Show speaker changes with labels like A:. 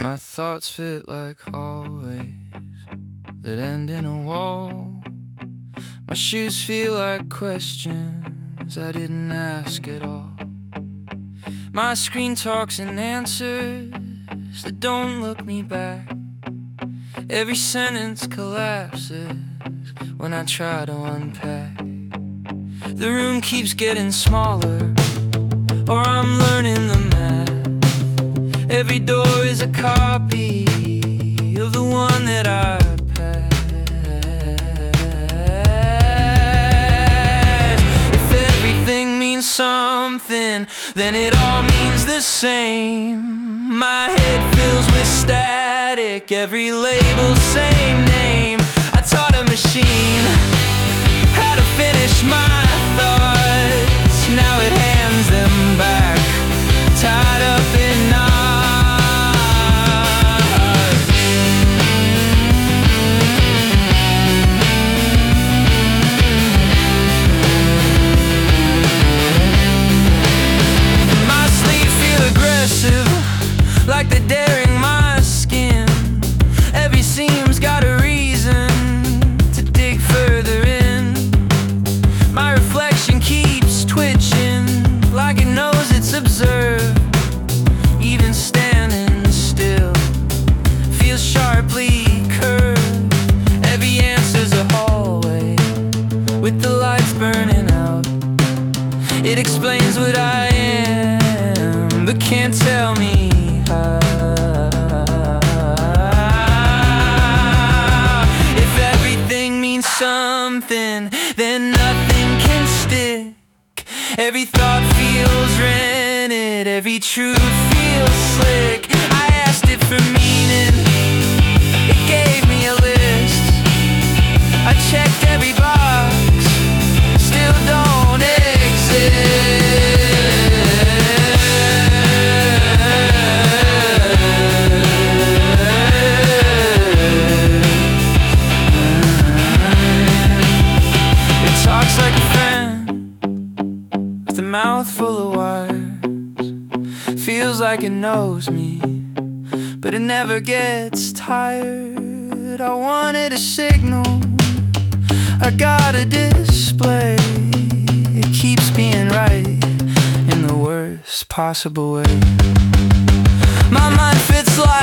A: My thoughts fit like hallways that end in a wall. My shoes feel like questions I didn't ask at all. My screen talks in answers that don't look me back. Every sentence collapses when I try to unpack. The room keeps getting smaller, or I'm learning the math. Every door is a copy of the one that I passed. If everything means something, then it all means the same. My head fills with static, every label, same name. I taught a machine how to finish my thoughts. Now it hands them back, tied up in knots. My sleeves feel aggressive, like they're daring my skin. Every seam's got a reason to dig further in. My reflection keeps twitching, like it knows it's observed. Even standing still feels sharply curved. Every answer's a hallway with the lights burning out. It explains what I am, but can't tell me how. If everything means something, then nothing can stick. Every thought feels rented, every truth feels slick. I asked it for meaning, it gave me a list. I checked every box, still don't exist. It talks like a friend with a mouth full of wires. Feels like it knows me, but it never gets tired. I wanted a signal, I got a display. It keeps being right in the worst possible way. My mind fits like